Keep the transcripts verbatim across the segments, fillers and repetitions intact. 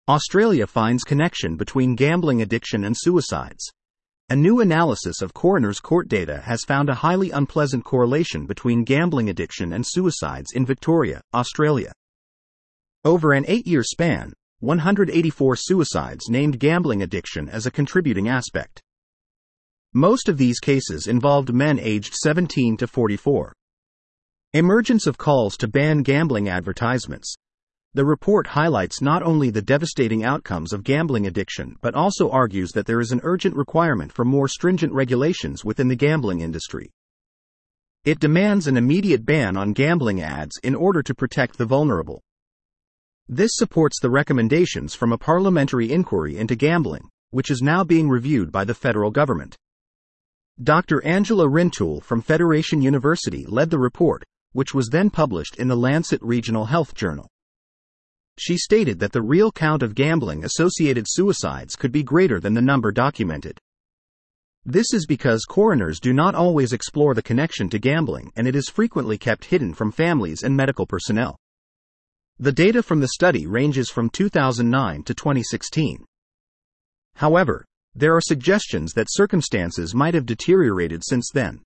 Australia finds connection between gambling addiction and suicides. A new analysis of coroner's court data has found a highly unpleasant correlation between gambling addiction and suicides in Victoria, Australia. Over an eight-year span, one hundred eighty-four suicides named gambling addiction as a contributing aspect. Most of these cases involved men aged seventeen to forty-four. Emergence of calls to ban gambling advertisements. The report highlights not only the devastating outcomes of gambling addiction but also argues that there is an urgent requirement for more stringent regulations within the gambling industry. It demands an immediate ban on gambling ads in order to protect the vulnerable. This supports the recommendations from a parliamentary inquiry into gambling, which is now being reviewed by the federal government. Doctor Angela Rintoul from Federation University led the report, which was then published in the Lancet Regional Health Journal. She stated that the real count of gambling-associated suicides could be greater than the number documented. This is because coroners do not always explore the connection to gambling, and it is frequently kept hidden from families and medical personnel. The data from the study ranges from two thousand nine to twenty sixteen. However, there are suggestions that circumstances might have deteriorated since then.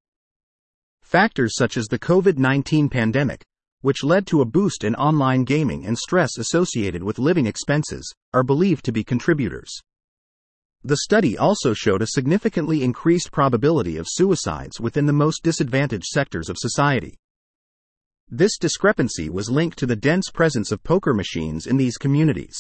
Factors such as the COVID nineteen pandemic, which led to a boost in online gaming and stress associated with living expenses, are believed to be contributors. The study also showed a significantly increased probability of suicides within the most disadvantaged sectors of society. This discrepancy was linked to the dense presence of poker machines in these communities.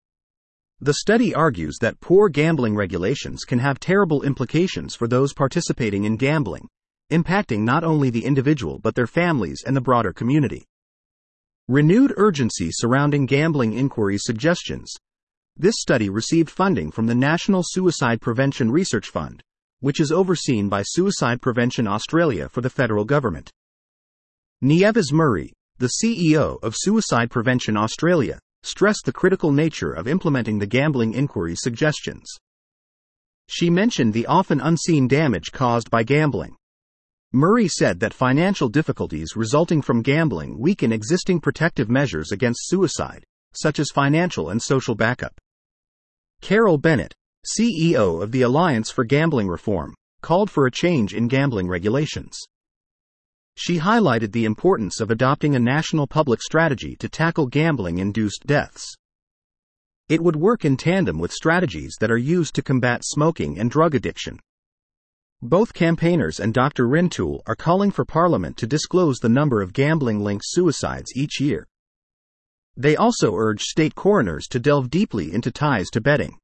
The study argues that poor gambling regulations can have terrible implications for those participating in gambling, impacting not only the individual but their families and the broader community. Renewed urgency surrounding gambling inquiry suggestions. This study received funding from the National Suicide Prevention Research Fund, which is overseen by Suicide Prevention Australia for the federal government. Nieves Murray, the C E O of Suicide Prevention Australia, stressed the critical nature of implementing the gambling inquiry suggestions. She mentioned the often unseen damage caused by gambling. Murray said that financial difficulties resulting from gambling weaken existing protective measures against suicide, such as financial and social backup. Carol Bennett, C E O of the Alliance for Gambling Reform, called for a change in gambling regulations. She highlighted the importance of adopting a national public strategy to tackle gambling-induced deaths. It would work in tandem with strategies that are used to combat smoking and drug addiction. Both campaigners and Doctor Rintoul are calling for Parliament to disclose the number of gambling-linked suicides each year. They also urge state coroners to delve deeply into ties to betting.